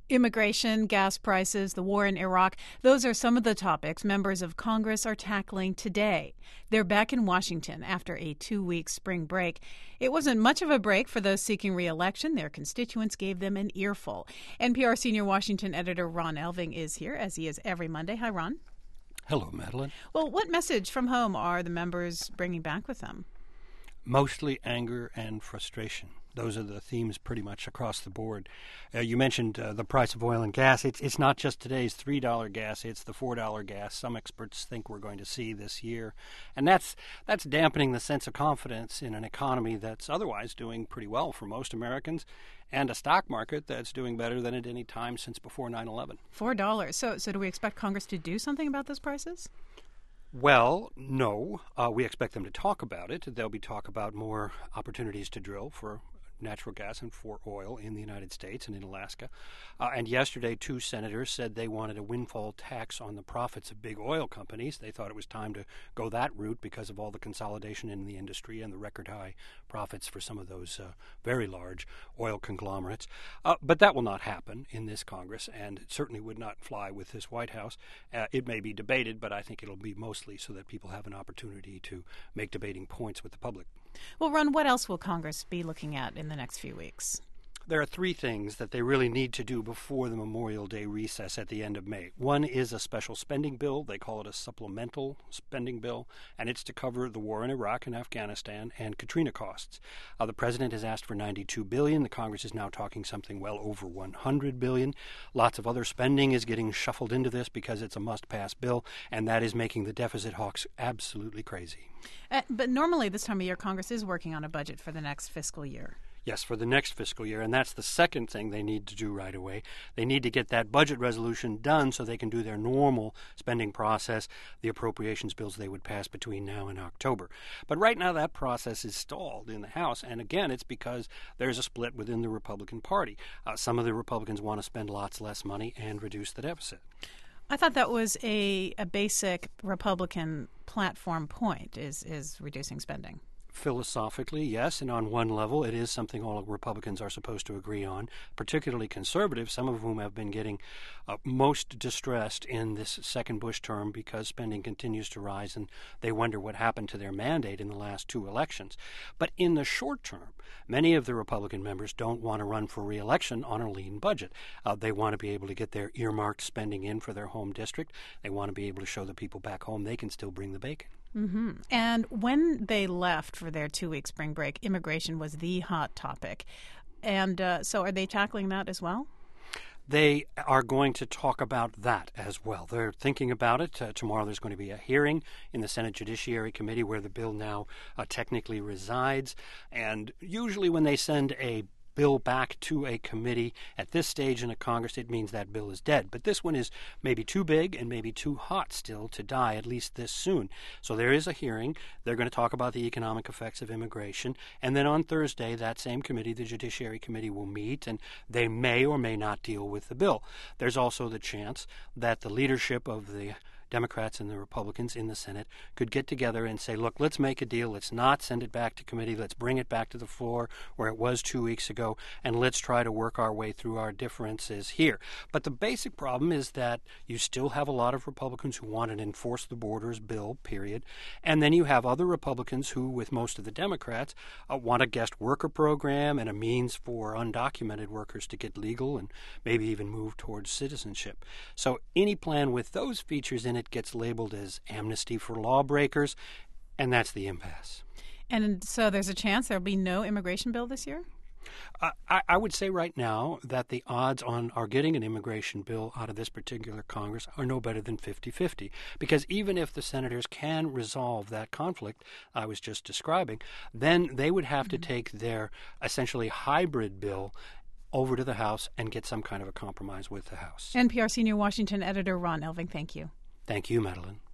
Immigration, gas prices, the war in Iraq, those are some of the topics members of Congress are tackling today. They're back in Washington after a 2-week spring break. It wasn't much of a break for those seeking re-election. Their constituents gave them an earful. NPR senior Washington editor Ron Elving is here, as he is every Monday. Hi, Ron. Hello, Madeline. Well, what message from home are the members bringing back with them? Mostly anger and frustration. Those are the themes pretty much across the board. You mentioned the price of oil and gas. It's not just today's $3 gas, it's the $4 gas some experts think we're going to see this year. And that's dampening the sense of confidence in an economy that's otherwise doing pretty well for most Americans, and a stock market that's doing better than at any time since before 9/11. $4. So do we expect Congress to do something about those prices? Well, no. We expect them to talk about it. There'll be talk about more opportunities to drill for natural gas and for oil in the United States and in Alaska. And yesterday, 2 senators said they wanted a windfall tax on the profits of big oil companies. They thought it was time to go that route because of all the consolidation in the industry and the record high profits for some of those very large oil conglomerates. But that will not happen in this Congress, and it certainly would not fly with this White House. It may be debated, but I think it'll be mostly so that people have an opportunity to make debating points with the public. Well, Ron, what else will Congress be looking at in the next few weeks? There are 3 things that they really need to do before the Memorial Day recess at the end of May. One is a special spending bill. They call it a supplemental spending bill, and it's to cover the war in Iraq and Afghanistan and Katrina costs. The president has asked for $92 billion. The Congress is now talking something well over $100 billion. Lots of other spending is getting shuffled into this because it's a must-pass bill, and that is making the deficit hawks absolutely crazy. But normally this time of year, Congress is working on a budget for the next fiscal year. Yes, for the next fiscal year, and that's the second thing they need to do right away. They need to get that budget resolution done so they can do their normal spending process, the appropriations bills they would pass between now and October. But right now that process is stalled in the House, and again, it's because there's a split within the Republican Party. Some of the Republicans want to spend lots less money and reduce the deficit. I thought that was a basic Republican platform point, is reducing spending. Philosophically, yes, and on one level, it is something all Republicans are supposed to agree on, particularly conservatives, some of whom have been getting most distressed in this second Bush term because spending continues to rise, and they wonder what happened to their mandate in the last 2 elections. But in the short term, many of the Republican members don't want to run for re-election on a lean budget. They want to be able to get their earmarked spending in for their home district. They want to be able to show the people back home they can still bring the bacon. Mm-hmm. And when they left for their 2-week spring break, immigration was the hot topic. And so are they tackling that as well? They are going to talk about that as well. They're thinking about it. Tomorrow there's going to be a hearing in the Senate Judiciary Committee where the bill now technically resides. And usually when they send a bill back to a committee at this stage in a Congress, it means that bill is dead. But this one is maybe too big and maybe too hot still to die, at least this soon. So there is a hearing. They're going to talk about the economic effects of immigration. And then on Thursday, that same committee, the Judiciary Committee, will meet, and they may or may not deal with the bill. There's also the chance that the leadership of the Democrats and the Republicans in the Senate could get together and say, look, let's make a deal. Let's not send it back to committee. Let's bring it back to the floor where it was 2 weeks ago, and let's try to work our way through our differences here. But the basic problem is that you still have a lot of Republicans who want an enforce the borders bill, period. And then you have other Republicans who, with most of the Democrats, want a guest worker program and a means for undocumented workers to get legal and maybe even move towards citizenship. So any plan with those features in it gets labeled as amnesty for lawbreakers, and that's the impasse. And so there's a chance there'll be no immigration bill this year? I would say right now that the odds on our getting an immigration bill out of this particular Congress are no better than 50-50, because even if the senators can resolve that conflict I was just describing, then they would have to take their essentially hybrid bill over to the House and get some kind of a compromise with the House. NPR senior Washington editor Ron Elving, thank you. Thank you, Madeline.